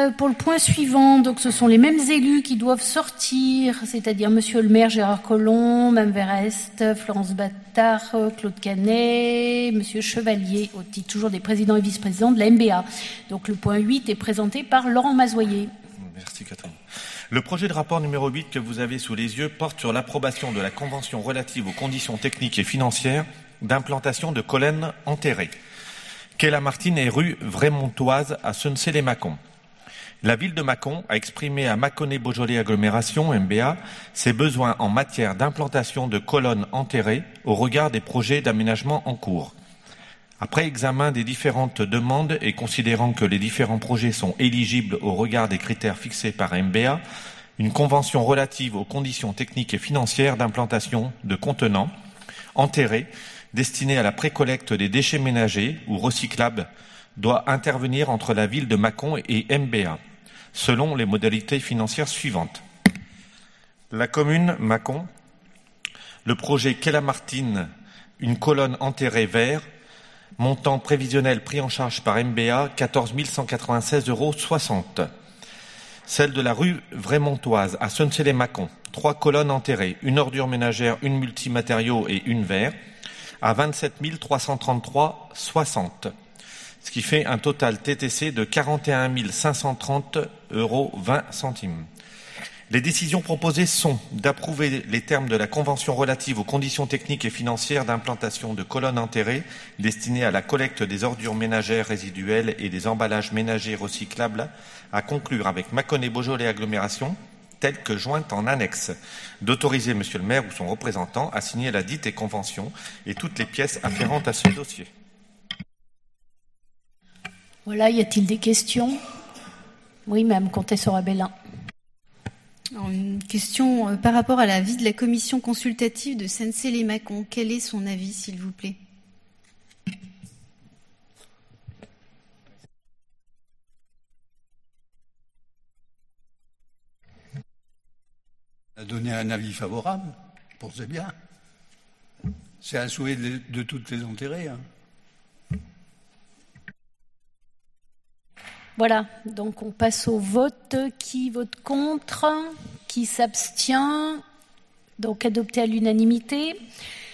Pour le point suivant, donc ce sont les mêmes élus qui doivent sortir, c'est-à-dire Monsieur le maire Gérard Collomb, Mme Verest, Florence Battard, Claude Canet, Monsieur Chevalier, au titre toujours des présidents et vice-présidents de la MBA. Donc le point 8 est présenté par Laurent Mazoyer. Merci Catherine. Le projet de rapport numéro 8 que vous avez sous les yeux porte sur l'approbation de la convention relative aux conditions techniques et financières d'implantation de colonnes enterrées. Quai Lamartine et rue Vrémontoise à Sennecey-les-Mâcon. La ville de Mâcon a exprimé à Mâconnais-Beaujolais Agglomération, MBA, ses besoins en matière d'implantation de colonnes enterrées au regard des projets d'aménagement en cours. Après examen des différentes demandes et considérant que les différents projets sont éligibles au regard des critères fixés par MBA, une convention relative aux conditions techniques et financières d'implantation de contenants enterrés destinés à la précollecte des déchets ménagers ou recyclables doit intervenir entre la ville de Mâcon et MBA, selon les modalités financières suivantes. La commune Mâcon, le projet Quai Lamartine, une colonne enterrée vert, montant prévisionnel pris en charge par MBA, 14 196,60 €. Celle de la rue Vrémontoise à Sennecey-les-Mâcon, 3 colonnes enterrées, une ordure ménagère, une multimatériaux et une verre, à 27 333,60 €, ce qui fait un total TTC de 41 530,20 €. Les décisions proposées sont d'approuver les termes de la convention relative aux conditions techniques et financières d'implantation de colonnes enterrées destinées à la collecte des ordures ménagères résiduelles et des emballages ménagers recyclables à conclure avec Mâconnais-Beaujolais Agglomération, telle que jointe en annexe, d'autoriser Monsieur le maire ou son représentant à signer la dite convention et toutes les pièces afférentes à ce dossier. Voilà, y a-t-il des questions? Oui, Mme Comtesse Rabellin. Alors, une question par rapport à l'avis de la commission consultative de Sennecey-les-Mâcon. Quel est son avis, s'il vous plaît? A donné un avis favorable, pour ce bien. C'est un souhait de toutes les enterrées. Hein. Voilà, donc on passe au vote. Qui vote contre? Qui s'abstient? Donc adopté à l'unanimité.